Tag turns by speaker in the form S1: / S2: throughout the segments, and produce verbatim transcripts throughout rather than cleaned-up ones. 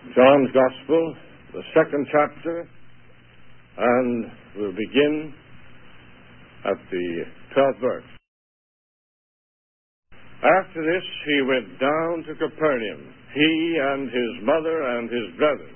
S1: John's Gospel, the second chapter, and we'll begin at the twelfth verse. After this, he went down to Capernaum, he and his mother and his brethren,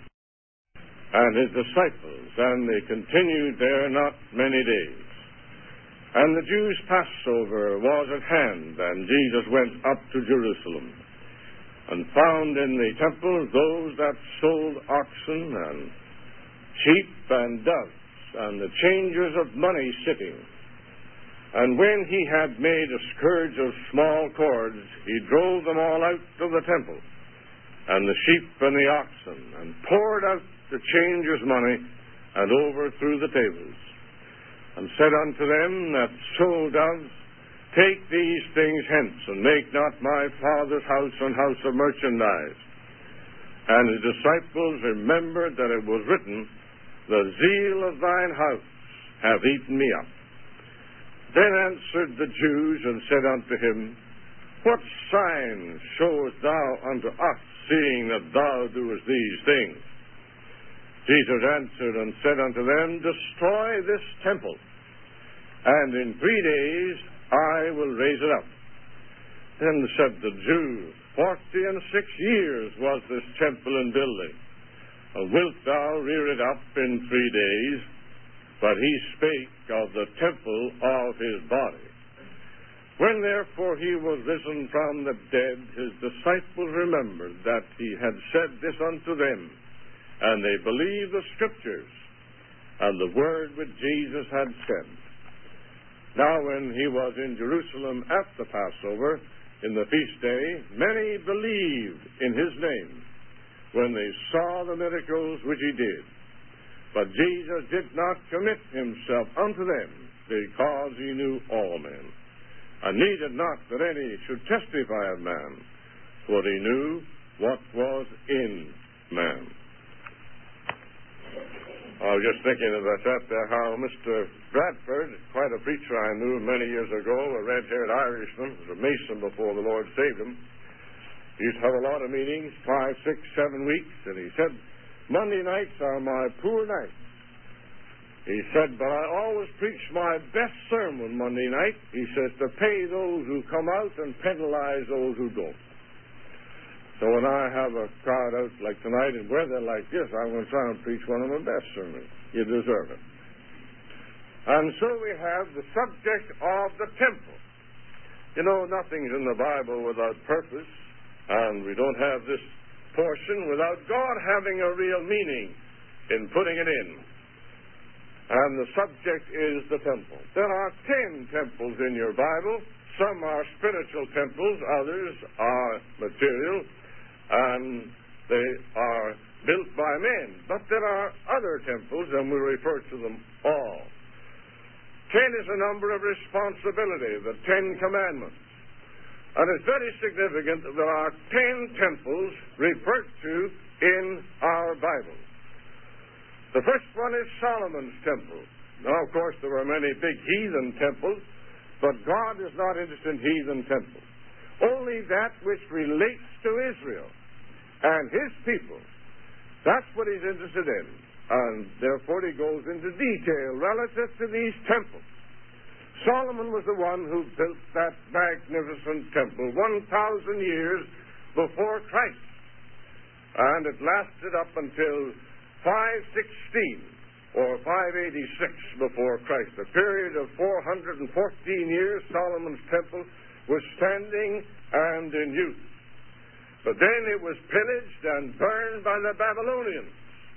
S1: and his disciples, and they continued there not many days. And the Jews' Passover was at hand, and Jesus went up to Jerusalem, and found in the temple those that sold oxen and sheep and doves, and the changers of money sitting. And when he had made a scourge of small cords, he drove them all out of the temple, and the sheep and the oxen, and poured out the changers' money, and overthrew the tables, and said unto them that sold doves, Take these things hence, and make not my Father's house an house of merchandise. And his disciples remembered that it was written, The zeal of thine house hath eaten me up. Then answered the Jews, and said unto him, What sign showest thou unto us, seeing that thou doest these things? Jesus answered and said unto them, Destroy this temple, and in three days I will raise it up. Then said the Jews, Forty and six years was this temple in building, and wilt thou rear it up in three days? But he spake of the temple of his body. When therefore he was risen from the dead, his disciples remembered that he had said this unto them, and they believed the Scriptures, and the word which Jesus had said. Now when he was in Jerusalem at the Passover, in the feast day, many believed in his name, when they saw the miracles which he did. But Jesus did not commit himself unto them, because he knew all men, and needed not that any should testify of man, for he knew what was in man. I was just thinking as I sat there how Mister Bradford, quite a preacher I knew many years ago, a red-haired Irishman, was a Mason before the Lord saved him. He used to have a lot of meetings, five, six, seven weeks, and he said, Monday nights are my poor nights. He said, but I always preach my best sermon Monday night, he says, to pay those who come out and penalize those who don't. So when I have a crowd out like tonight in weather like this, I'm going to try and preach one of my best sermons. You deserve it. And so we have the subject of the temple. You know, nothing's in the Bible without purpose, and we don't have this portion without God having a real meaning in putting it in. And the subject is the temple. There are ten temples in your Bible. Some are spiritual temples, others are material, and they are built by men. But there are other temples, and we refer to them all. Ten is a number of responsibility, the Ten Commandments. And it's very significant that there are ten temples referred to in our Bible. The first one is Solomon's temple. Now, of course, there were many big heathen temples, but God is not interested in heathen temples. Only that which relates to Israel and his people. That's what he's interested in. And therefore he goes into detail relative to these temples. Solomon was the one who built that magnificent temple one thousand years before Christ. And it lasted up until five sixteen or five eighty-six before Christ. A period of four hundred fourteen years, Solomon's temple was standing and in use. But then it was pillaged and burned by the Babylonians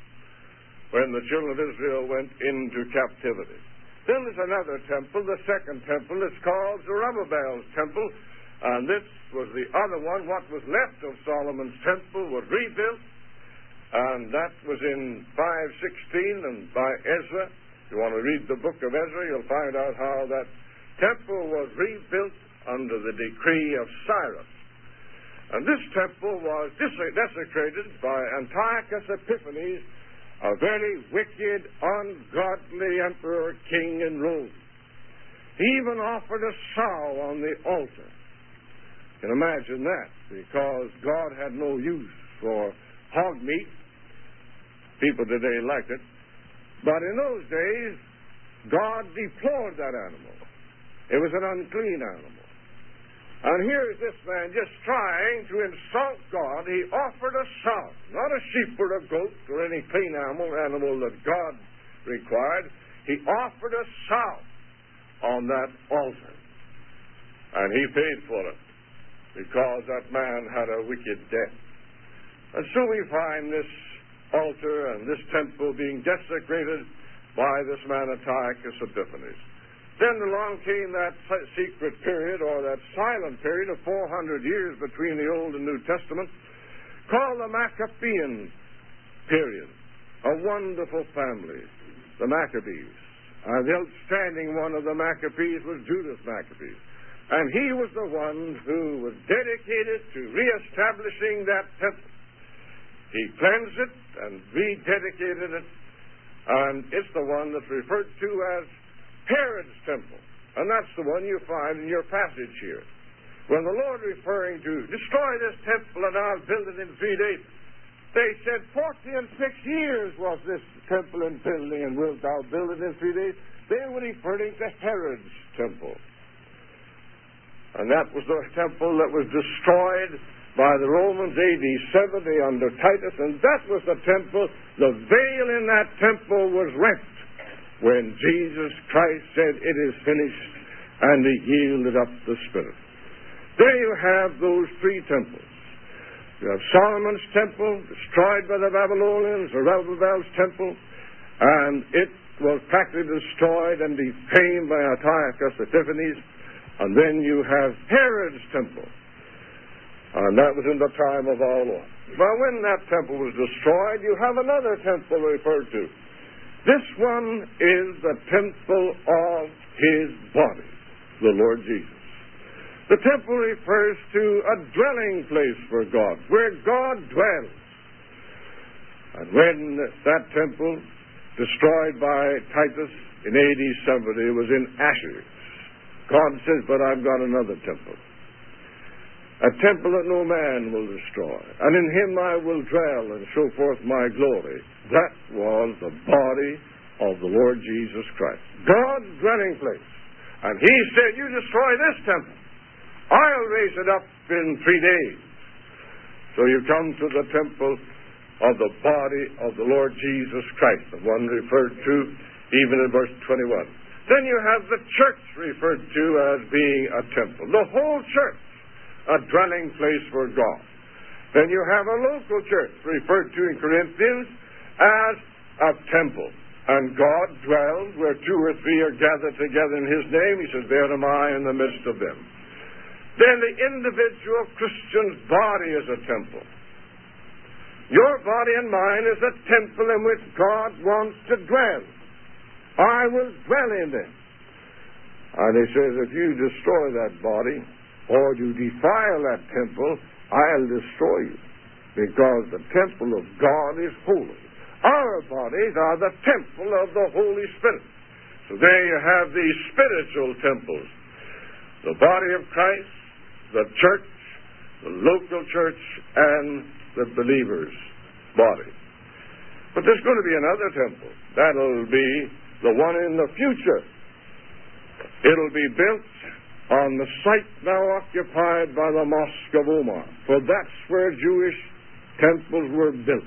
S1: when the children of Israel went into captivity. Then there's another temple, the second temple. It's called Zerubbabel's temple, and this was the other one. What was left of Solomon's temple was rebuilt, and that was in five sixteen, and by Ezra. If you want to read the book of Ezra, you'll find out how that temple was rebuilt under the decree of Cyrus. And this temple was desecrated by Antiochus Epiphanes, a very wicked, ungodly emperor king in Rome. He even offered a sow on the altar. You can imagine that, because God had no use for hog meat People today like it. But in those days, God deplored that animal. It was an unclean animal. And here is this man just trying to insult God. He offered a sow, not a sheep or a goat or any clean animal, animal that God required. He offered a sow on that altar. And he paid for it because that man had a wicked death. And so we find this altar and this temple being desecrated by this man Antiochus Epiphanes. Then along came that secret period, or that silent period of four hundred years between the Old and New Testament, called the Maccabean period. A wonderful family, the Maccabees. And the outstanding one of the Maccabees was Judas Maccabees. And he was the one who was dedicated to reestablishing that temple. He cleansed it and rededicated it, and it's the one that's referred to as Herod's temple. And that's the one you find in your passage here. When the Lord referring to destroy this temple and I'll build it in three days, they said forty and six years was this temple in building, and wilt thou build it in three days? They were referring to Herod's temple. And that was the temple that was destroyed by the Romans A D seventy under Titus, and that was the temple. The veil in that temple was rent when Jesus Christ said, "It is finished," and he yielded up the Spirit. There you have those three temples. You have Solomon's temple, destroyed by the Babylonians, Zerubbabel's temple, and it was practically destroyed and defamed by Antiochus Epiphanes. And then you have Herod's temple, and that was in the time of our Lord. Well, when that temple was destroyed, you have another temple referred to. This one is the temple of his body, the Lord Jesus. The temple refers to a dwelling place for God, where God dwells. And when that temple, destroyed by Titus in A D seventy, was in ashes, God says, "But I've got another temple. A temple that no man will destroy. And in him I will dwell and show forth my glory." That was the body of the Lord Jesus Christ. God's dwelling place. And he said, "You destroy this temple, I'll raise it up in three days." So you come to the temple of the body of the Lord Jesus Christ, the one referred to even in verse twenty-one. Then you have the church referred to as being a temple. The whole church, a dwelling place for God. Then you have a local church referred to in Corinthians as a temple. And God dwells where two or three are gathered together in his name. He says, "There am I in the midst of them." Then the individual Christian's body is a temple. Your body and mine is a temple in which God wants to dwell. I will dwell in them. And he says, if you destroy that body, or you defile that temple, I'll destroy you. Because the temple of God is holy. Our bodies are the temple of the Holy Spirit. So there you have these spiritual temples. The body of Christ, the church, the local church, and the believer's body. But there's going to be another temple. That'll be the one in the future. It'll be built on the site now occupied by the Mosque of Omar, for that's where Jewish temples were built.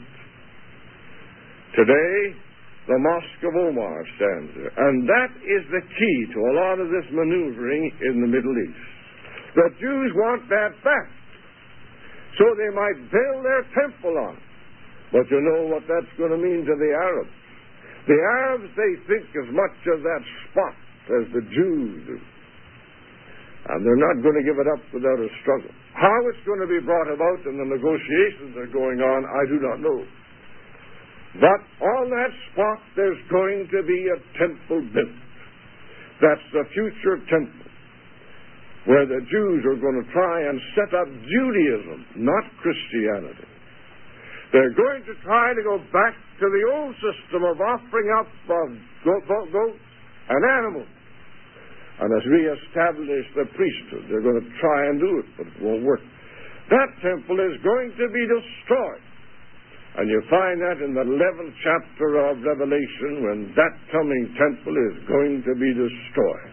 S1: Today, the Mosque of Omar stands there, and that is the key to a lot of this maneuvering in the Middle East. The Jews want that back, so they might build their temple on it. But you know what that's going to mean to the Arabs. The Arabs, they think as much of that spot as the Jews do. And they're not going to give it up without a struggle. How it's going to be brought about and the negotiations are going on, I do not know. But on that spot, there's going to be a temple built. That's the future temple, where the Jews are going to try and set up Judaism, not Christianity. They're going to try to go back to the old system of offering up of goats goat, and animals. And as we establish the priesthood, they're going to try and do it, but it won't work. That temple is going to be destroyed. And you find that in the eleventh chapter of Revelation, when that coming temple is going to be destroyed.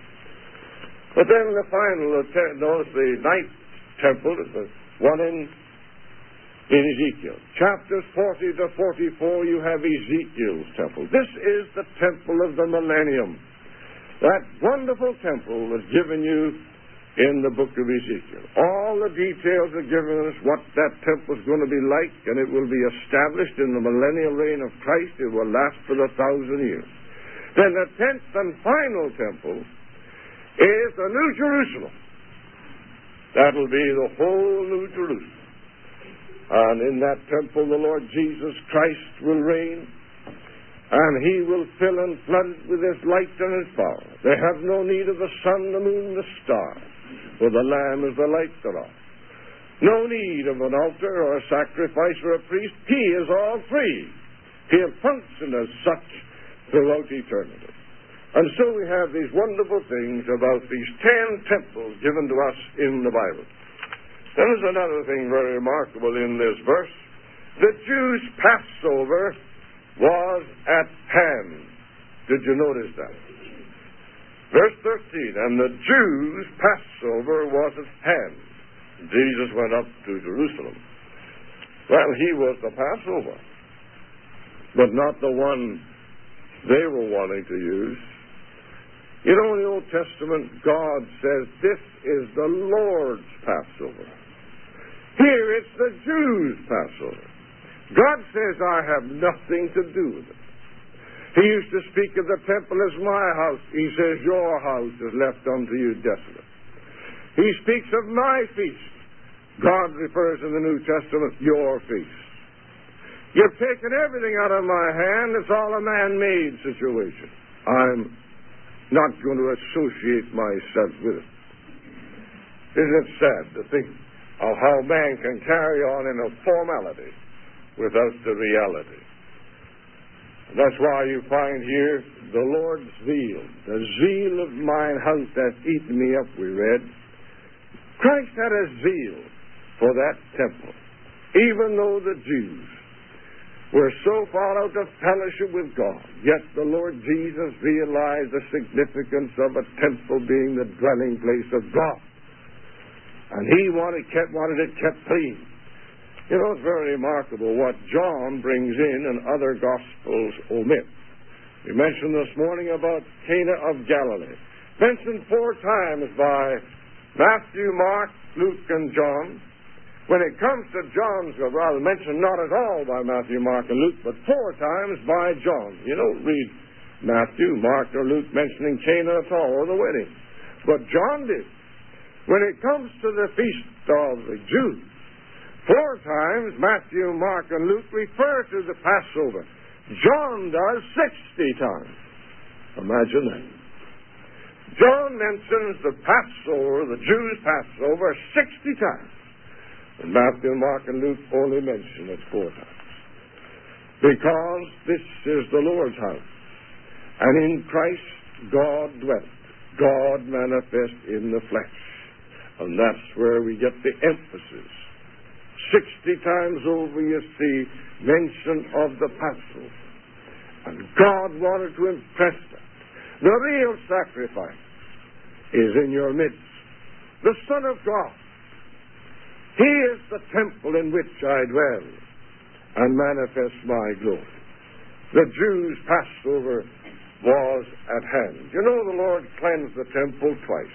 S1: But then the final, notice the ninth temple is the one in, in Ezekiel. Chapters forty to forty-four, you have Ezekiel's temple. This is the temple of the millennium. That wonderful temple was given you in the book of Ezekiel. All the details are given us what that temple is going to be like, and it will be established in the millennial reign of Christ. It will last for a thousand years. Then the tenth and final temple is the New Jerusalem. That will be the whole New Jerusalem. And in that temple the Lord Jesus Christ will reign, and He will fill and flood it with His light and His power. They have no need of the sun, the moon, the stars, for the Lamb is the light thereof. No need of an altar or a sacrifice or a priest. He is all free. He'll function as such throughout eternity. And so we have these wonderful things about these ten temples given to us in the Bible. Then there's another thing very remarkable in this verse. The Jews' Passover was at hand. Did you notice that? Verse thirteen, and the Jews' Passover was at hand. Jesus went up to Jerusalem. Well, He was the Passover, but not the one they were wanting to use. You know, in the Old Testament, God says, this is the Lord's Passover. Here it's the Jews' Passover. God says, I have nothing to do with it. He used to speak of the temple as my house. He says, your house is left unto you desolate. He speaks of my feast. God refers in the New Testament, your feast. You've taken everything out of my hand. It's all a man-made situation. I'm not going to associate myself with it. Isn't it sad to think of how man can carry on in a formality without the reality? And that's why you find here the Lord's zeal. The zeal of mine house hath eaten me up, we read. Christ had a zeal for that temple, even though the Jews were so far out of fellowship with God. Yet the Lord Jesus realized the significance of a temple being the dwelling place of God. And He wanted, kept, wanted it kept clean. You know, it's very remarkable what John brings in and other Gospels omit. We mentioned this morning about Cana of Galilee. Mentioned four times by Matthew, Mark, Luke, and John. When it comes to John's, rather mentioned not at all by Matthew, Mark, and Luke, but four times by John. You don't read Matthew, Mark, or Luke mentioning Cana at all, or the wedding. But John did. When it comes to the feast of the Jews, four times Matthew, Mark, and Luke refer to the Passover. John does sixty times. Imagine that. John mentions the Passover, the Jews' Passover, sixty times. And Matthew, Mark, and Luke only mention it four times. Because this is the Lord's house. And in Christ God dwelt. God manifest in the flesh. And that's where we get the emphasis. Sixty times over you see mention of the Passover. And God wanted to impress that. The real sacrifice is in your midst. The Son of God. He is the temple in which I dwell and manifest my glory. The Jews' Passover was at hand. You know, the Lord cleansed the temple twice.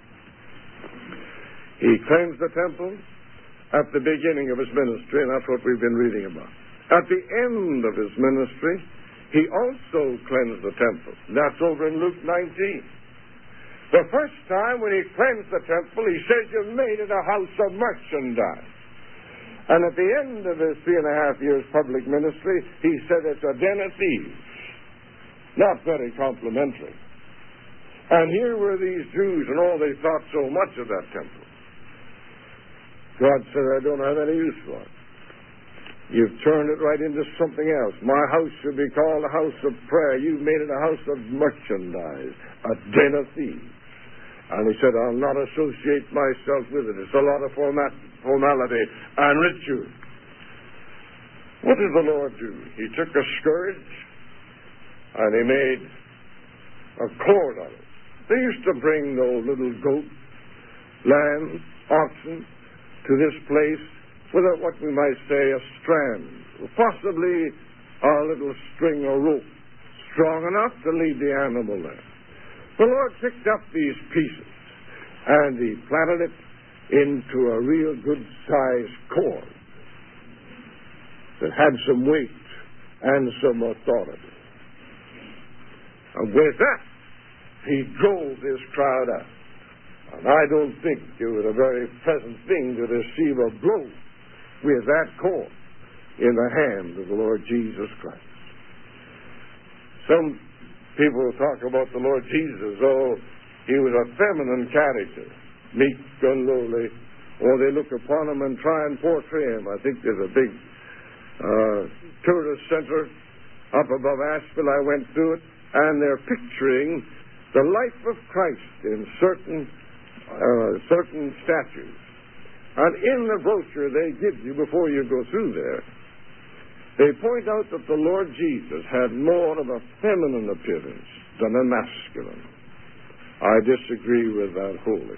S1: He cleansed the temple at the beginning of His ministry, and that's what we've been reading about. At the end of His ministry, He also cleansed the temple. That's over in Luke nineteen. The first time when He cleansed the temple, He said, you've made it a house of merchandise. And at the end of His three and a half years public ministry, He said it's a den of thieves. Not very complimentary. And here were these Jews, and all they thought so much of that temple. God said, I don't have any use for it. You've turned it right into something else. My house should be called a house of prayer. You've made it a house of merchandise, a den of thieves. And He said, I'll not associate myself with it. It's a lot of format, formality and ritual. What did the Lord do? He took a scourge and he made a cord of it. They used to bring those little goats, lambs, oxen to this place with a, what we might say a strand, or possibly a little string or rope strong enough to lead the animal there. The Lord picked up these pieces and he planted it into a real good-sized cord that had some weight and some authority. And with that, he drove this crowd out. And I don't think it was a very pleasant thing to receive a blow with that cord in the hand of the Lord Jesus Christ. Some people talk about the Lord Jesus, oh, he was a feminine character, meek and lowly, or they look upon him and try and portray him. I think there's a big uh, tourist center up above Asheville. I went through it, and they're picturing the life of Christ in certain uh, certain statues. And in the brochure they give you before you go through there, they point out that the Lord Jesus had more of a feminine appearance than a masculine. I disagree with that wholly.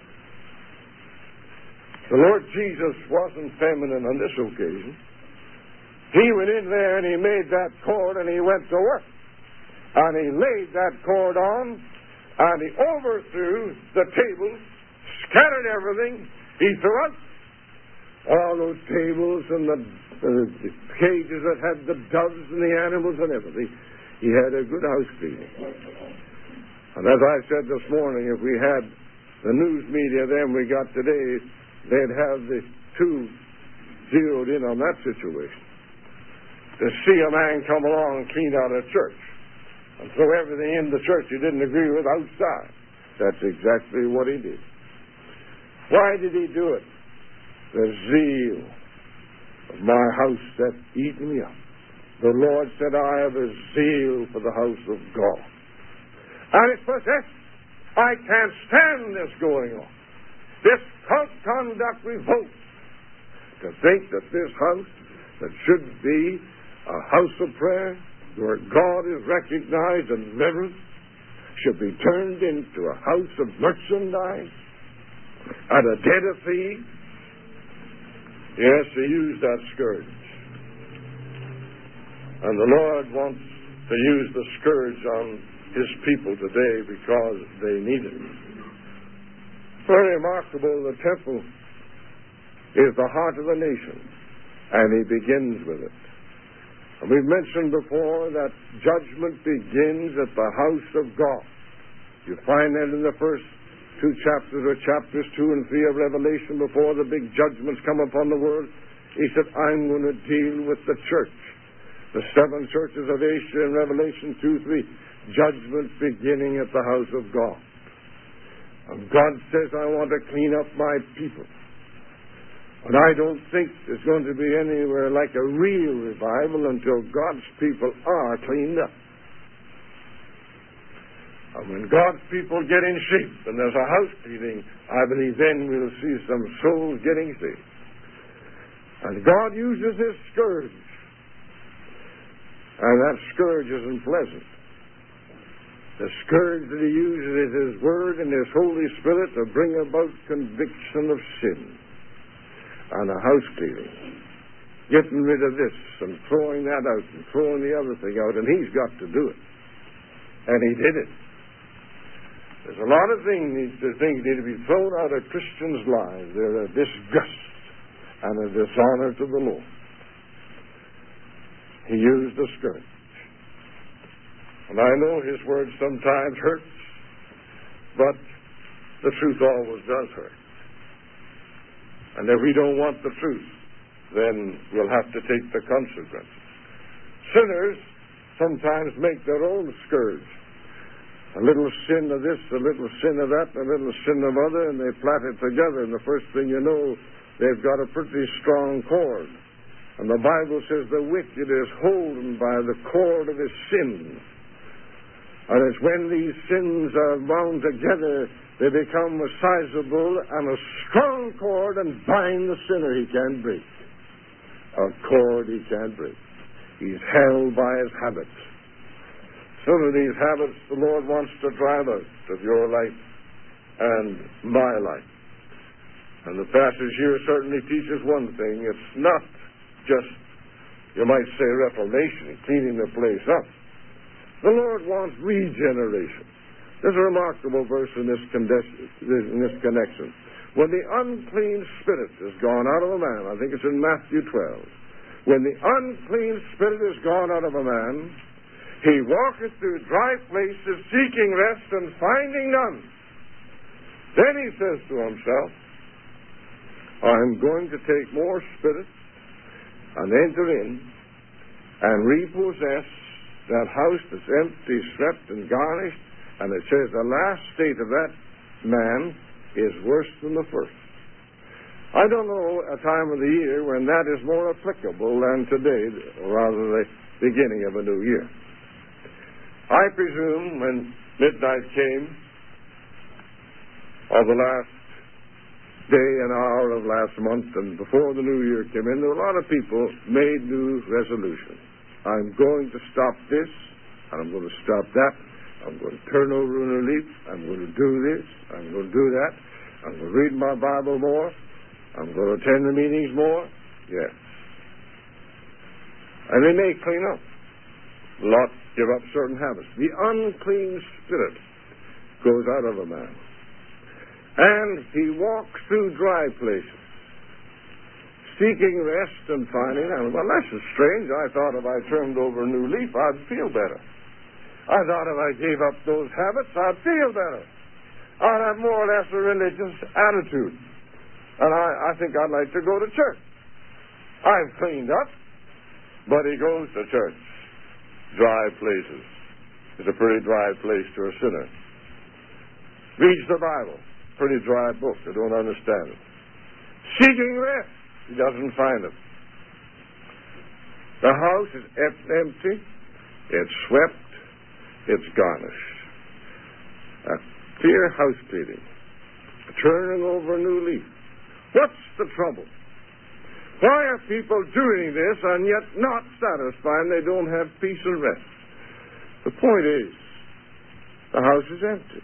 S1: The Lord Jesus wasn't feminine on this occasion. He went in there and he made that cord and he went to work. And he laid that cord on and he overthrew the table, scattered everything. He threw out all those tables and the, uh, the cages that had the doves and the animals and everything. He had a good house cleaning. And as I said this morning, if we had the news media then we got today, they'd have the two zeroed in on that situation. To see a man come along and clean out a church and throw everything in the church he didn't agree with outside. That's exactly what he did. Why did he do it? The zeal of my house that eaten me up. The Lord said, I have a zeal for the house of God. And it's possessed. I can't stand this going on. This cult conduct revolts. To think that this house that should be a house of prayer, where God is recognized and reverenced, should be turned into a house of merchandise and a den of thieves. Yes, he used that scourge. And the Lord wants to use the scourge on his people today because they need it. Very remarkable, the temple is the heart of the nation, and he begins with it. And we've mentioned before that judgment begins at the house of God. You find that in the first two chapters, or chapters two and three of Revelation, before the big judgments come upon the world. He said, I'm going to deal with the church. The seven churches of Asia in Revelation two, three. Judgment beginning at the house of God. And God says, I want to clean up my people. And I don't think there's going to be anywhere like a real revival until God's people are cleaned up. And when God's people get in shape and there's a house cleaning, I believe then we'll see some souls getting saved. And God uses His scourge. And that scourge isn't pleasant. The scourge that He uses is His Word and His Holy Spirit to bring about conviction of sin. And a house cleaning. Getting rid of this and throwing that out and throwing the other thing out. And He's got to do it. And He did it. There's a lot of things need to, things need to be thrown out of Christians' lives. They're a disgust and a dishonor to the Lord. He used the scourge. And I know His word sometimes hurts, but the truth always does hurt. And if we don't want the truth, then we'll have to take the consequences. Sinners sometimes make their own scourge. A little sin of this, a little sin of that, a little sin of other, and they plait it together, and the first thing you know, they've got a pretty strong cord. And the Bible says the wicked is holden by the cord of his sin. And it's when these sins are bound together, they become a sizable and a strong cord and bind the sinner he can't break. A a cord he can't break. He's held by his habits. Some of these habits the Lord wants to drive out of your life and my life. And the passage here certainly teaches one thing. It's not just, you might say, reformation, cleaning the place up. The Lord wants regeneration. There's a remarkable verse in this, in this connection. When the unclean spirit is gone out of a man, I think it's in Matthew twelve, when the unclean spirit is gone out of a man, he walketh through dry places, seeking rest and finding none. Then he says to himself, I'm going to take more spirit and enter in and repossess that house that's empty, swept, and garnished. And it says the last state of that man is worse than the first. I don't know a time of the year when that is more applicable than today, or rather the beginning of a new year. I presume when midnight came of the last day and hour of last month and before the new year came in, there were a lot of people made new resolutions. I'm going to stop this, and I'm going to stop that. I'm going to turn over a new leaf. I'm going to do this. I'm going to do that. I'm going to read my Bible more. I'm going to attend the meetings more. Yes. And they may clean up. A lot give up certain habits. The unclean spirit goes out of a man. And he walks through dry places, seeking rest and finding none. Well, that's strange. I thought if I turned over a new leaf, I'd feel better. I thought if I gave up those habits, I'd feel better. I'd have more or less a religious attitude. And I, I think I'd like to go to church. I've cleaned up, but he goes to church. Dry places. It's a pretty dry place to a sinner. Reads the Bible. Pretty dry book. I don't understand it. Seeking rest. He doesn't find it. The house is empty. It's swept. It's garnished. A clear house cleaning. Turning over a new leaf. What's the trouble? Why are people doing this and yet not satisfied and they don't have peace and rest? The point is, the house is empty.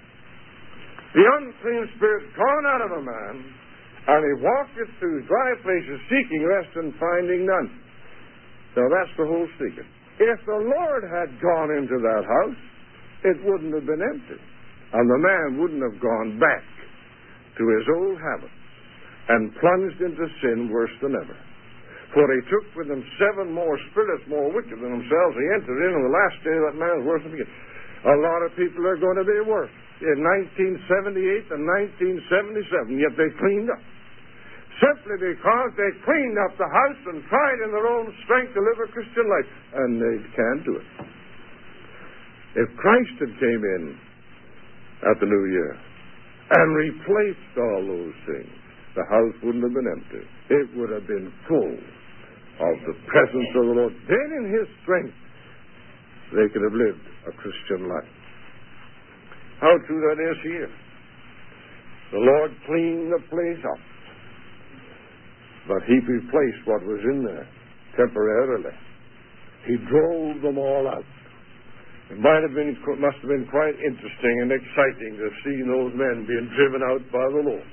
S1: The unclean spirit gone out of a man, and he walketh through dry places seeking rest and finding none. Now that's the whole secret. If the Lord had gone into that house, it wouldn't have been empty. And the man wouldn't have gone back to his old habits and plunged into sin worse than ever. For he took with him seven more spirits more wicked than themselves. He entered in, and the last day of that man is worse than the beginning. A lot of people are going to be worse in nineteen seventy-eight and nineteen seventy-seven, yet they cleaned up. Simply because they cleaned up the house and tried in their own strength to live a Christian life. And they can't do it. If Christ had came in at the new year and replaced all those things, the house wouldn't have been empty. It would have been full of the presence of the Lord. Then in His strength, they could have lived a Christian life. How true that is here. The Lord cleaned the place up, but He replaced what was in there temporarily. He drove them all out. It might have been, must have been quite interesting and exciting to see those men being driven out by the Lord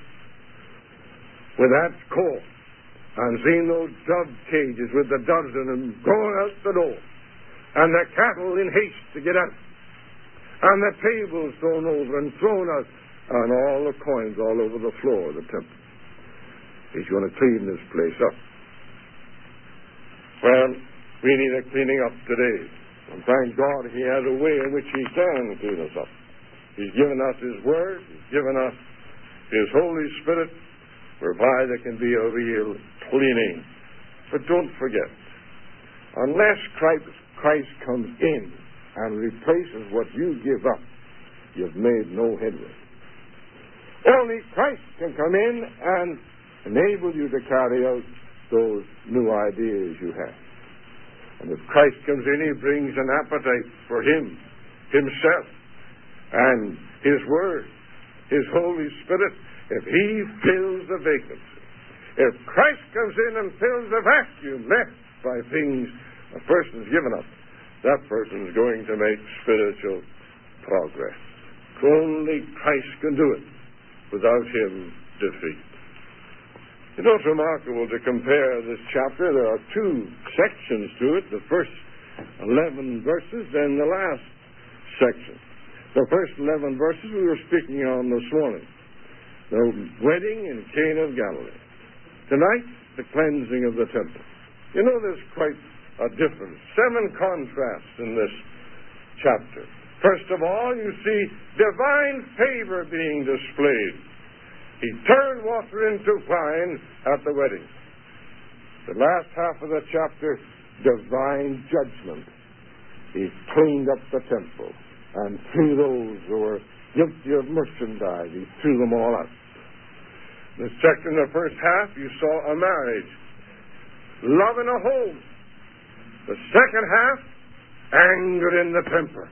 S1: with that colt, and seeing those dove cages with the doves in them going out the door, and the cattle in haste to get out, and the tables thrown over and thrown out, and all the coins all over the floor of the temple. He's going to clean this place up. Well, we need a cleaning up today. And thank God He has a way in which He can clean us up. He's given us His Word. He's given us His Holy Spirit, whereby there can be a real cleaning. But don't forget, unless Christ, Christ comes in and replaces what you give up, you've made no headway. Only Christ can come in and enable you to carry out those new ideas you have. And if Christ comes in, He brings an appetite for Him, Himself, and His Word, His Holy Spirit. If He fills the vacancy, If Christ comes in and fills the vacuum left by things a person's given up, that person's going to make spiritual progress. Only Christ can do it. Without him, defeat. You know, it's remarkable to compare this chapter. There are two sections to it. The first eleven verses and the last section. The first eleven verses we were speaking on this morning. The wedding in Cana of Galilee. Tonight, the cleansing of the temple. You know, there's quite a difference. Seven contrasts in this chapter. First of all, you see divine favor being displayed. He turned water into wine at the wedding. The last half of the chapter, divine judgment. He cleaned up the temple and threw those who were guilty of merchandise, he threw them all out. The second, the first half, you saw a marriage, love in a home. The second half, anger in the temple.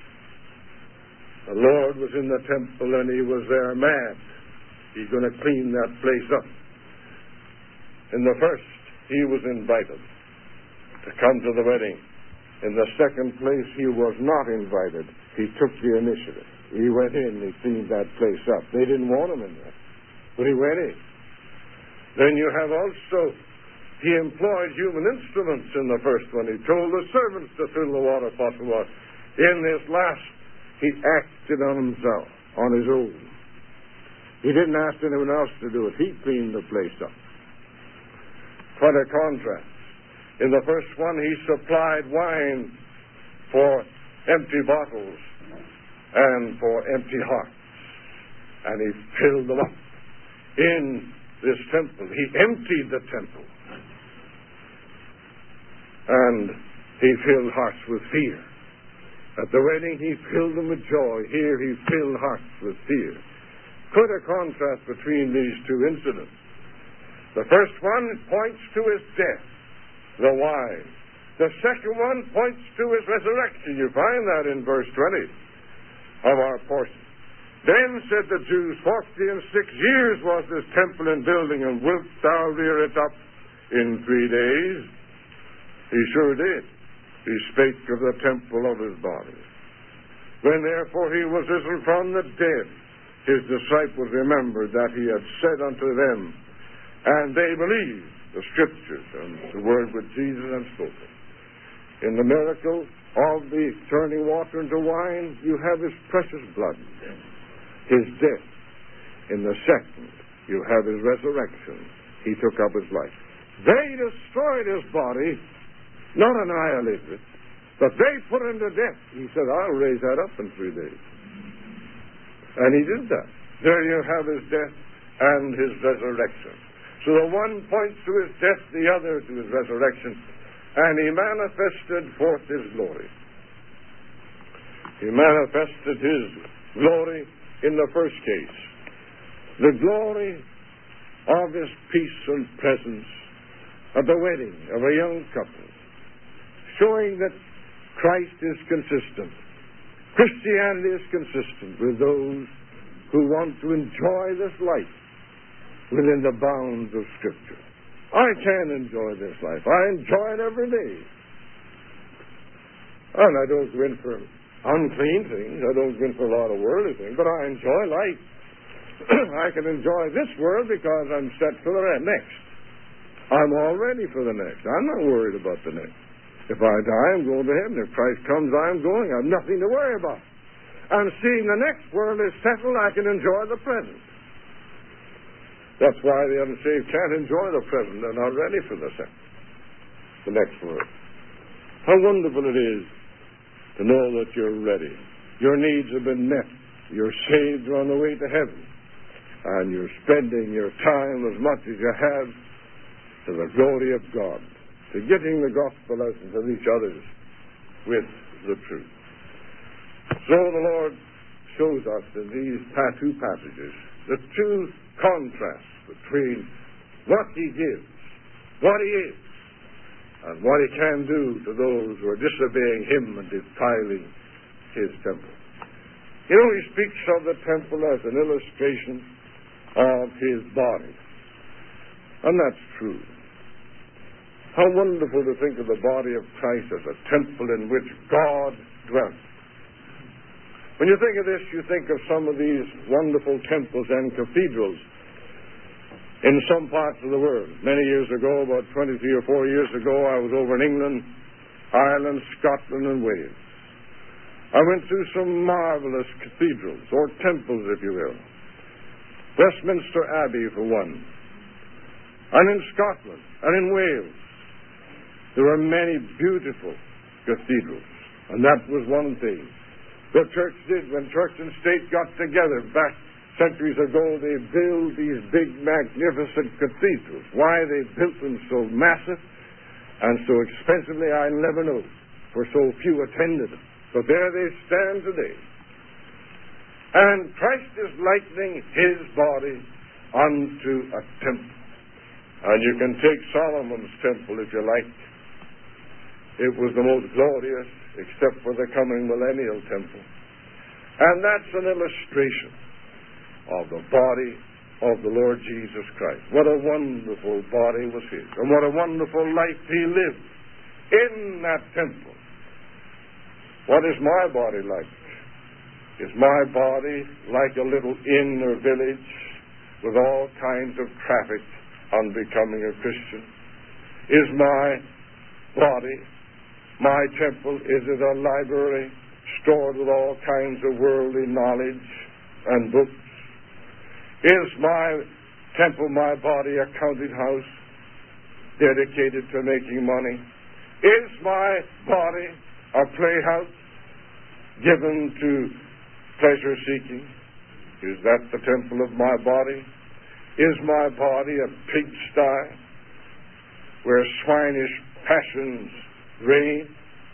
S1: The Lord was in the temple and he was there mad. He's going to clean that place up. In the first, he was invited to come to the wedding. In the second place, he was not invited. He took the initiative. He went in, he cleaned that place up. They didn't want him in there, but he went in. Then you have also, he employed human instruments in the first one. He told the servants to fill the water pot with water. In this last, he acted on himself, on his own. He didn't ask anyone else to do it. He cleaned the place up. Quite a contrast. In the first one, he supplied wine for empty bottles and for empty hearts. And he filled them up in this temple. He emptied the temple. And he filled hearts with fear. At the wedding, he filled them with joy. Here, he filled hearts with fear. Quite a contrast between these two incidents. The first one points to his death, the wine. The second one points to his resurrection. You find that in verse twenty of our portion. Then said the Jews, forty and six years was this temple in building, and wilt thou rear it up in three days? He sure did. He spake of the temple of his body. When therefore he was risen from the dead, his disciples remembered that he had said unto them, and they believed the Scriptures and the word which Jesus had spoken. In the miracle of the turning water into wine, you have his precious blood, his death. In the second, you have his resurrection. He took up his life. They destroyed his body, not annihilated it, but they put him to death. He said, I'll raise that up in three days. And he did that. There you have his death and his resurrection. So the one points to his death, the other to his resurrection. And he manifested forth his glory. He manifested his glory in the first case. The glory of his peace and presence at the wedding of a young couple, showing that Christ is consistent. Christianity is consistent with those who want to enjoy this life within the bounds of Scripture. I can enjoy this life. I enjoy it every day. And I don't go in for unclean things. I don't go in for a lot of worldly things, but I enjoy life. I can enjoy this world because I'm set for the next. I'm all ready for the next. I'm not worried about the next. If I die, I'm going to heaven. If Christ comes, I'm going. I have nothing to worry about. And seeing the next world is settled, I can enjoy the present. That's why the unsaved can't enjoy the present. They're not ready for the second, the next world. How wonderful it is to know that you're ready. Your needs have been met. You're saved, you're on the way to heaven. And you're spending your time as much as you have to the glory of God, to getting the gospel out to each others with the truth. So the Lord shows us in these two passages the two contrasts between what he gives, what he is, and what he can do to those who are disobeying him and defiling his temple. You know, he speaks of the temple as an illustration of his body. And that's true. How wonderful to think of the body of Christ as a temple in which God dwelt. When you think of this, you think of some of these wonderful temples and cathedrals in some parts of the world. Many years ago, about twenty-three or four years ago, I was over in England, Ireland, Scotland, and Wales. I went through some marvelous cathedrals, or temples, if you will. Westminster Abbey, for one. And in Scotland, and in Wales, there are many beautiful cathedrals. And that was one thing the church did when church and state got together back centuries ago. They built these big, magnificent cathedrals. Why they built them so massive and so expensively, I never know, for so few attended them. But there they stand today. And Christ is likening his body unto a temple. And you can take Solomon's temple if you like. It was the most glorious, except for the coming millennial temple. And that's an illustration of the body of the Lord Jesus Christ. What a wonderful body was his, and what a wonderful life he lived in that temple. What is my body like? Is my body like a little inn or village with all kinds of traffic on becoming a Christian? Is my body, my temple, is it a library stored with all kinds of worldly knowledge and books? Is my temple, my body, a counting house dedicated to making money? Is my body a playhouse given to pleasure seeking? Is that the temple of my body? Is my body a pigsty where swinish passions reign?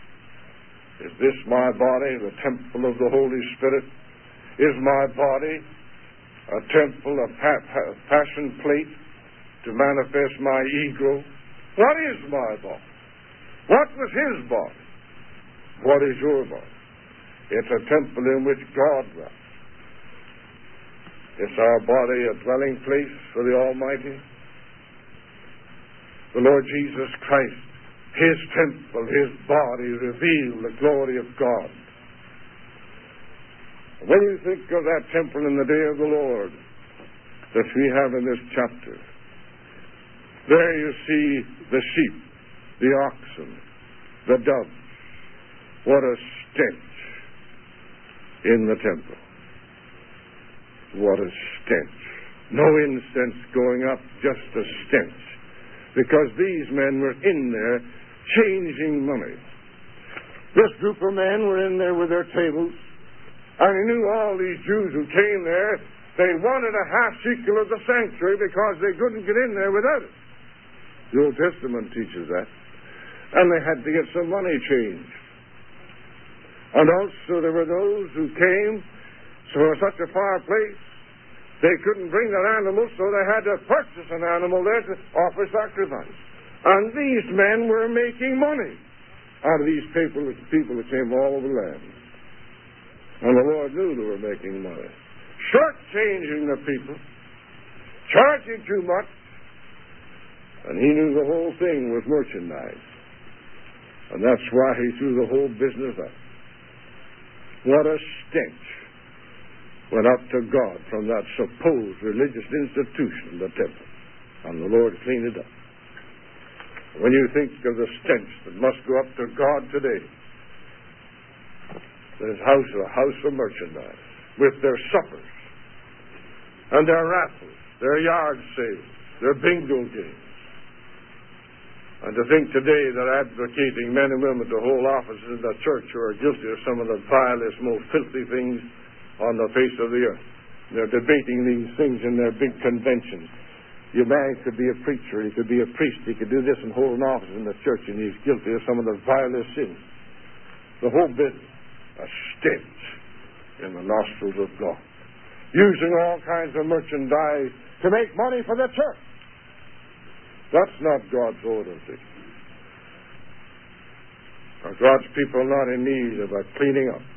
S1: Is this my body, the temple of the Holy Spirit? Is my body a temple, a pa- pa- passion plate to manifest my ego? What is my body? What was his body? What is your body? It's a temple in which God dwells. Is our body a dwelling place for the Almighty? The Lord Jesus Christ, his temple, his body, revealed the glory of God. When you think of that temple in the day of the Lord that we have in this chapter, there you see the sheep, the oxen, the doves. What a stench in the temple. What a stench. No incense going up, just a stench. Because these men were in there changing money. This group of men were in there with their tables, and he knew all these Jews who came there, they wanted a half shekel of the sanctuary because they couldn't get in there without it. The Old Testament teaches that. And they had to get some money changed. And also there were those who came for such a far place, they couldn't bring their animals, so they had to purchase an animal there to offer sacrifice. And these men were making money out of these people, people that came all over the land. And the Lord knew they were making money. Short-changing the people, charging too much, and he knew the whole thing was merchandise. And that's why he threw the whole business up. What a stench went up to God from that supposed religious institution, the temple. And the Lord cleaned it up. When you think of the stench that must go up to God today, there's house a house of merchandise with their suppers and their raffles, their yard sales, their bingo games. And to think today they're advocating men and women to hold offices in the church who are guilty of some of the vilest, most filthy things on the face of the earth. They're debating these things in their big conventions. Your man could be a preacher, he could be a priest, he could do this and hold an office in the church, and he's guilty of some of the vilest sins. The whole business, a stench in the nostrils of God. Using all kinds of merchandise to make money for the church. That's not God's ordinance. God's people are not in need of a cleaning up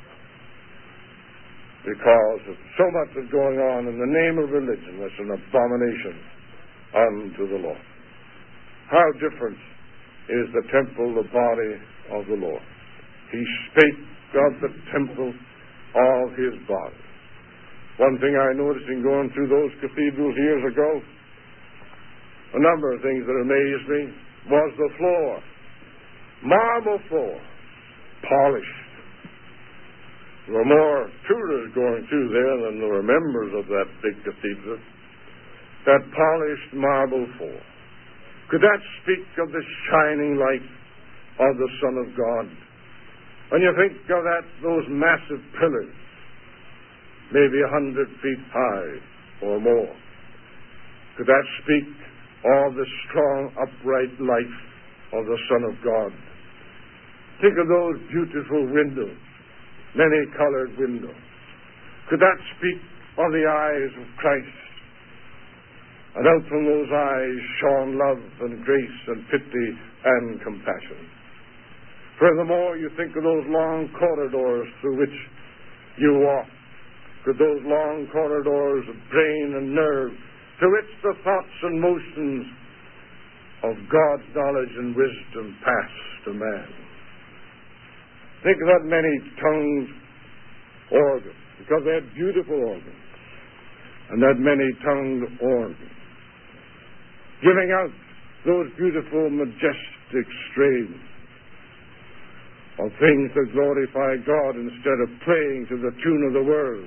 S1: because of so much that's going on in the name of religion. That's an abomination unto the Lord. How different is the temple, the body of the Lord. He spake of the temple of his body. One thing I noticed in going through those cathedrals years ago, a number of things that amazed me, was the floor. Marble floor, polished. There were more tourists going through there than there were members of that big cathedral. That polished marble floor. Could that speak of the shining light of the Son of God? When you think of that, those massive pillars, maybe a hundred feet high or more, could that speak of the strong, upright life of the Son of God? Think of those beautiful windows, many-colored windows. Could that speak of the eyes of Christ? And out from those eyes shone love and grace and pity and compassion. Furthermore, you think of those long corridors through which you walk. Could those long corridors of brain and nerve, through which the thoughts and motions of God's knowledge and wisdom pass to man? Think of that many-tongued organ, because they had beautiful organs, and that many-tongued organ, giving out those beautiful, majestic strains of things that glorify God instead of playing to the tune of the world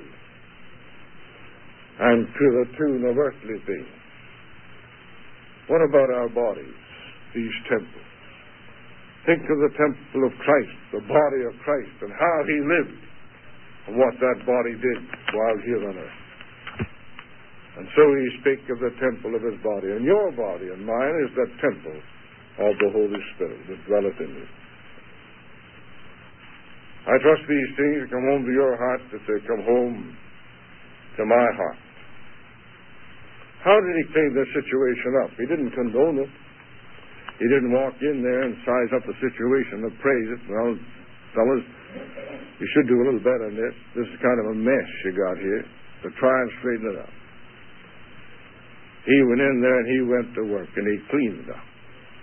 S1: and to the tune of earthly things. What about our bodies, these temples? Think of the temple of Christ, the body of Christ, and how he lived, and what that body did while here on earth. And so he spake of the temple of his body. And your body and mine is the temple of the Holy Spirit that dwelleth in you. I trust these things come home to your heart as they come home to my heart. How did he clean the situation up? He didn't condone it. He didn't walk in there and size up the situation and praise it. Well, fellas, you should do a little better than this. This is kind of a mess you got here. So try and straighten it up. He went in there and he went to work and he cleaned it up.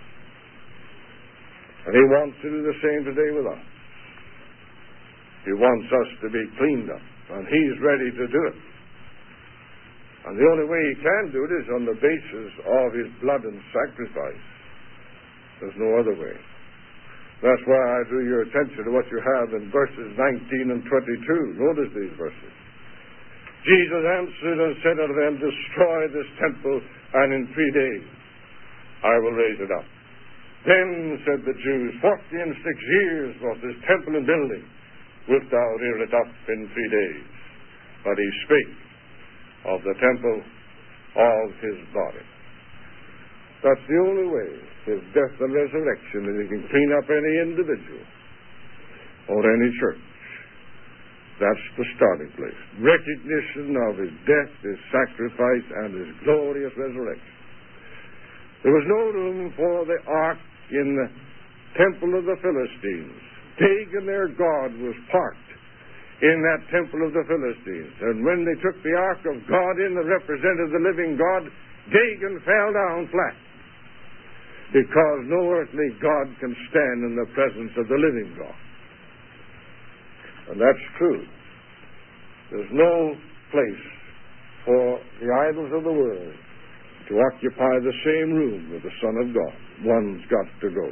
S1: And he wants to do the same today with us. He wants us to be cleaned up. And he's ready to do it. And the only way he can do it is on the basis of his blood and sacrifice. There's no other way. That's why I drew your attention to what you have in verses nineteen and twenty-two. Notice these verses. Jesus answered and said unto them, destroy this temple, and in three days I will raise it up. Then said the Jews, forty and six years was this temple in building. Wilt thou rear it up in three days? But he spake of the temple of his body. That's the only way, his death and resurrection, that he can clean up any individual or any church. That's the starting place. Recognition of his death, his sacrifice, and his glorious resurrection. There was no room for the ark in the temple of the Philistines. Dagon, their god, was parked in that temple of the Philistines. And when they took the ark of God in that represented the living God, Dagon fell down flat. Because no earthly God can stand in the presence of the living God. And that's true. There's no place for the idols of the world to occupy the same room with the Son of God. One's got to go.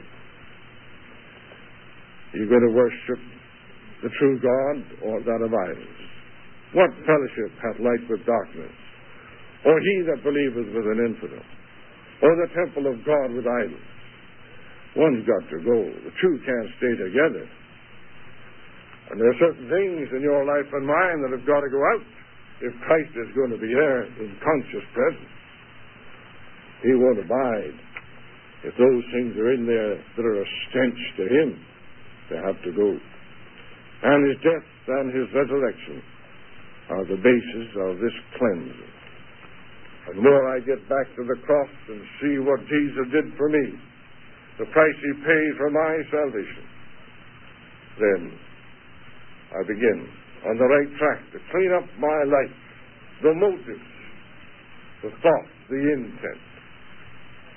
S1: You're going to worship the true God or that of idols. What fellowship hath light with darkness? Or he that believeth with an infidel? Or the temple of God with idols? One's got to go. The two can't stay together. And there are certain things in your life and mine that have got to go out if Christ is going to be there in conscious presence. He won't abide. If those things are in there that are a stench to him, they have to go. And his death and his resurrection are the basis of this cleansing. And the more I get back to the cross and see what Jesus did for me, the price he paid for my salvation, then I begin on the right track to clean up my life, the motives, the thoughts, the intent,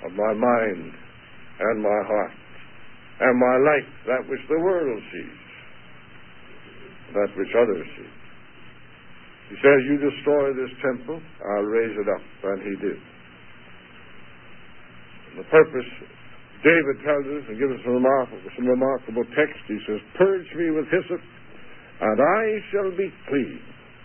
S1: of my mind and my heart and my life, that which the world sees, that which others see. He says, you destroy this temple, I'll raise it up. And he did. And the purpose, David tells us and gives us some remarkable, some remarkable text. He says, purge me with hyssop, and I shall be clean.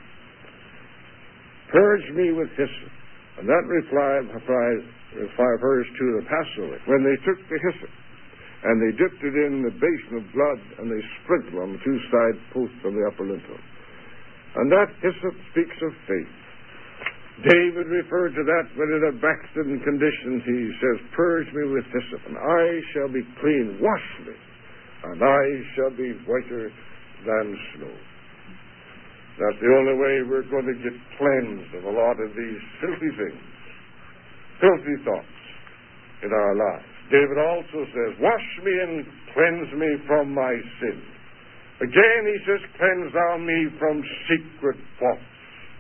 S1: Purge me with hyssop. And that reply refers to the Passover, when they took the hyssop and they dipped it in the basin of blood and they sprinkled on the two side posts of the upper lintel. And that hyssop speaks of faith. David referred to that when in a backslidden condition. He says, purge me with hyssop, and I shall be clean. Wash me, and I shall be whiter than snow. That's the only way we're going to get cleansed of a lot of these filthy things, filthy thoughts in our lives. David also says, wash me and cleanse me from my sin. Again he says, cleanse thou me from secret faults.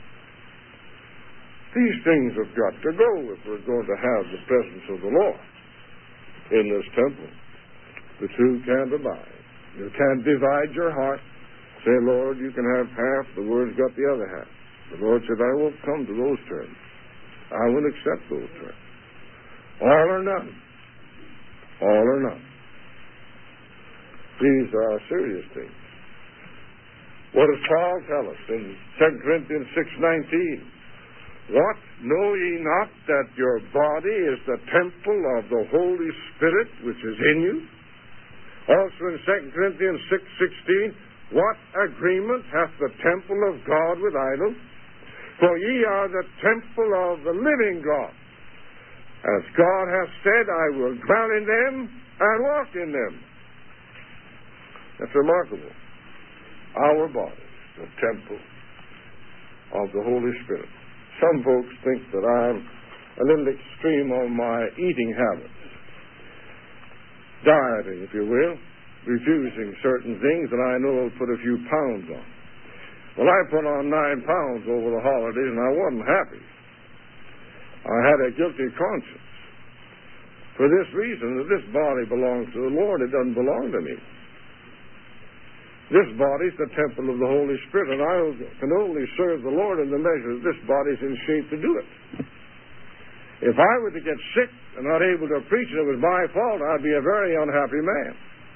S1: These things have got to go if we're going to have the presence of the Lord in this temple. The two can't abide. You can't divide your heart. Say, Lord, you can have half, the Word's got the other half. The Lord said, I won't come to those terms. I won't accept those terms. All or none. All or none. These are serious things. What does Paul tell us in Second Corinthians six nineteen? What? Know ye not that your body is the temple of the Holy Spirit which is in you? Also in Second Corinthians six sixteen, what agreement hath the temple of God with idols? For ye are the temple of the living God. As God hath said, I will dwell in them and walk in them. That's remarkable. Our bodies, the temple of the Holy Spirit. Some folks think that I'm a little extreme on my eating habits. Dieting, if you will. Refusing certain things that I know will put a few pounds on. Well, I put on nine pounds over the holidays and I wasn't happy. I had a guilty conscience. For this reason, that this body belongs to the Lord, it doesn't belong to me. This body is the temple of the Holy Spirit, and I can only serve the Lord in the measure that this body is in shape to do it. If I were to get sick and not able to preach and it was my fault, I'd be a very unhappy man.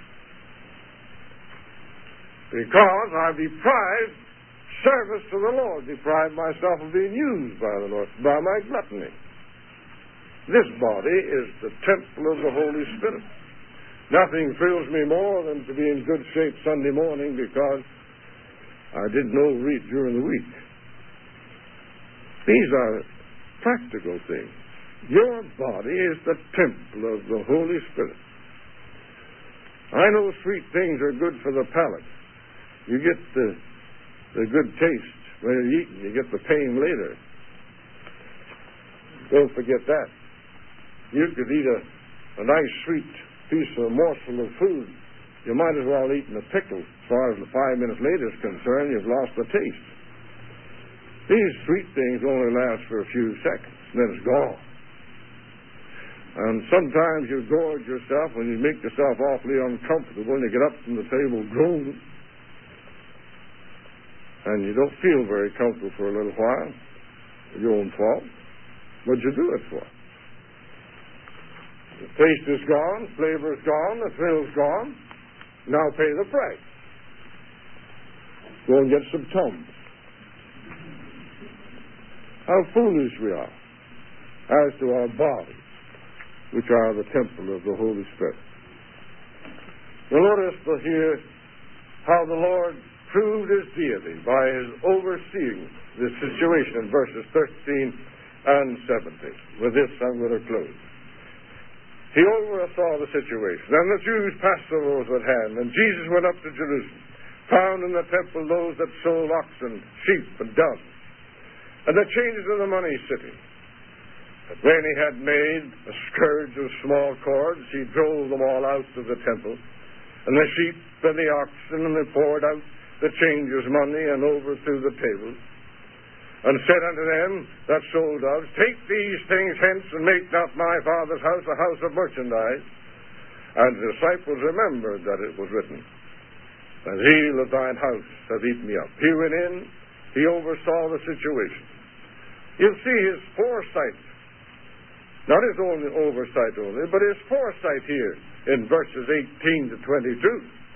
S1: Because I've deprived service to the Lord, deprived myself of being used by the Lord, by my gluttony. This body is the temple of the Holy Spirit. Nothing thrills me more than to be in good shape Sunday morning because I didn't overeat during the week. These are practical things. Your body is the temple of the Holy Spirit. I know sweet things are good for the palate. You get the, the good taste when you're eating. You get the pain later. Don't forget that. You could eat a, a nice sweet piece of morsel of food. You might as well eat in a pickle. As far as the five minutes later is concerned, you've lost the taste. These sweet things only last for a few seconds, and then it's gone. And sometimes you gorge yourself and you make yourself awfully uncomfortable and you get up from the table groaning. And you don't feel very comfortable for a little while. Your own fault. What'd you do it for? The taste is gone, flavor is gone, the thrill is gone. Now pay the price. Go and get some Tums. How foolish we are as to our bodies, which are the temple of the Holy Spirit. You'll notice here how the Lord proved his deity by his overseeing the situation in verses thirteen and seventeen. With this, I'm going to close. He oversaw the situation. And the Jews' Passover was at hand, and Jesus went up to Jerusalem, found in the temple those that sold oxen, sheep, and doves, and the changers of the money sitting. But when he had made a scourge of small cords, he drove them all out of the temple, and the sheep and the oxen, and they poured out the changers' money and overthrew the tables. and said unto them that sold doves, Take these things hence, and make not my Father's house a house of merchandise. And the disciples remembered that it was written, The zeal of thine house hath eaten me up. He went in, he oversaw the situation. You'll see his foresight, not his own oversight only, but his foresight here in verses eighteen to twenty-two.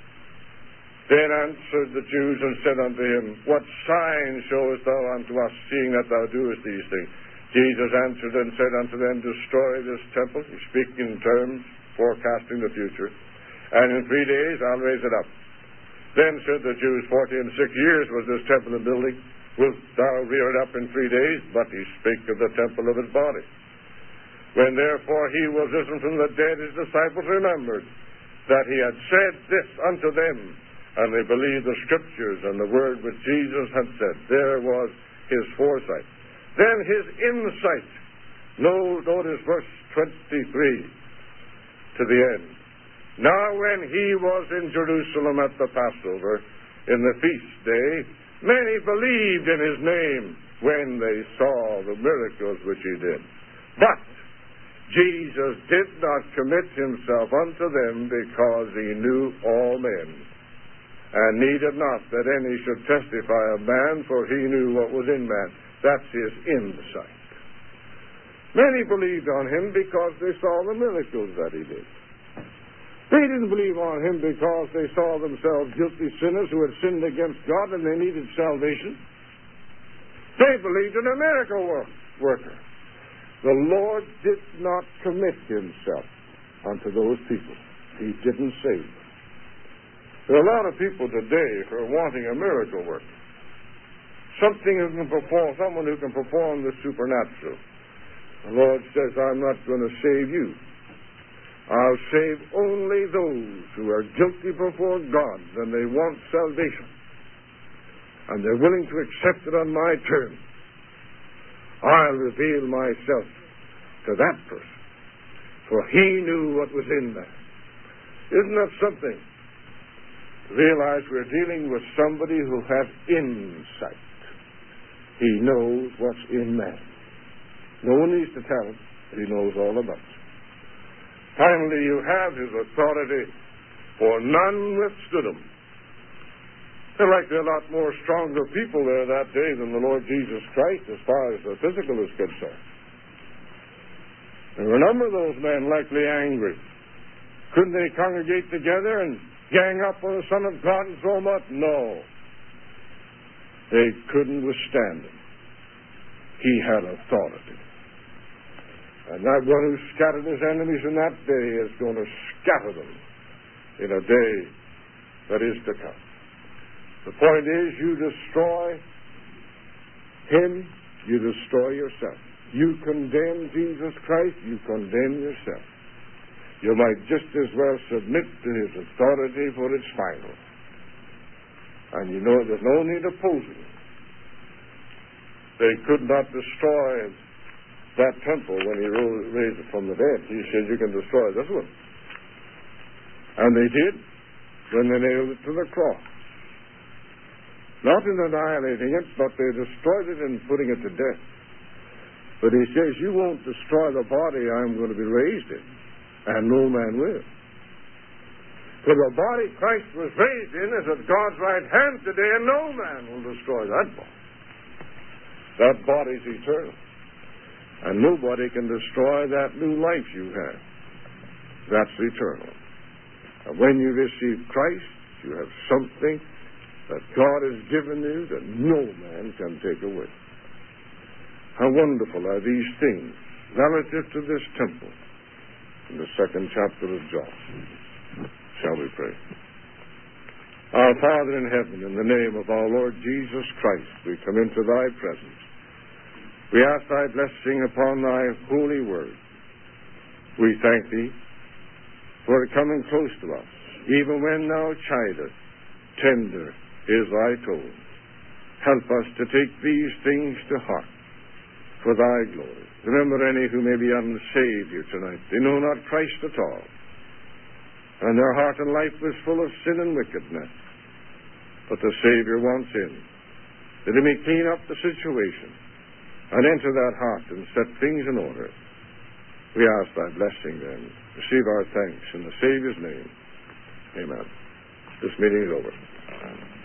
S1: Then answered the Jews and said unto him, What sign showest thou unto us, seeing that thou doest these things? Jesus answered and said unto them, Destroy this temple. He's speaking in terms, forecasting the future. And in three days I'll raise it up. Then said the Jews, Forty and six years was this temple in building. Wilt thou rear it up in three days? But he spake of the temple of his body. When therefore he was risen from the dead, his disciples remembered that he had said this unto them, and they believed the Scriptures and the word which Jesus had said. There was his foresight. Then his insight. Notice verse twenty-three to the end. Now when he was in Jerusalem at the Passover, in the feast day, many believed in his name when they saw the miracles which he did. But Jesus did not commit himself unto them, because he knew all men, and needed not that any should testify of man, for he knew what was in man. That's his insight. Many believed on him because they saw the miracles that he did. They didn't believe on him because they saw themselves guilty sinners who had sinned against God and they needed salvation. They believed in a miracle work, worker. The Lord did not commit himself unto those people. He didn't save them. There are a lot of people today who are wanting a miracle worker. Something who can perform, someone who can perform the supernatural. The Lord says, I'm not going to save you. I'll save only those who are guilty before God and they want salvation. And they're willing to accept it on my terms. I'll reveal myself to that person. For he knew what was in man. Isn't that something? Realize we're dealing with somebody who has insight. He knows what's in man. No one needs to tell him, but he knows all about it. Finally, you have his authority, for none withstood him. There are likely a lot more stronger people there that day than the Lord Jesus Christ as far as the physical is concerned. There were a number of those men likely angry. Couldn't they congregate together and gang up on the Son of God and throw him out? No. They couldn't withstand him. He had authority. And that one who scattered his enemies in that day is going to scatter them in a day that is to come. The point is, you destroy him, you destroy yourself. You condemn Jesus Christ, you condemn yourself. You might just as well submit to his authority, for it's final. And you know there's no need of posing. They could not destroy that temple when he rose, raised it from the dead. He said, you can destroy this one. And they did when they nailed it to the cross. Not in annihilating it, but they destroyed it in putting it to death. But he says, you won't destroy the body I'm going to be raised in, and no man will. For the body Christ was raised in is at God's right hand today, and no man will destroy that body. That body's eternal. And nobody can destroy that new life you have. That's eternal. And when you receive Christ, you have something that God has given you that no man can take away. How wonderful are these things relative to this temple in the second chapter of John. Shall we pray? Our Father in heaven, in the name of our Lord Jesus Christ, we come into thy presence. We ask thy blessing upon thy holy word. We thank thee for it coming close to us, even when thou chidest, tender is thy tone. Help us to take these things to heart for thy glory. Remember any who may be unsaved here tonight. They know not Christ at all. And their heart and life is full of sin and wickedness. But the Savior wants in. that He may clean up the situation and enter that heart and set things in order. We ask Thy blessing then. Receive our thanks in the Savior's name. Amen. This meeting is over.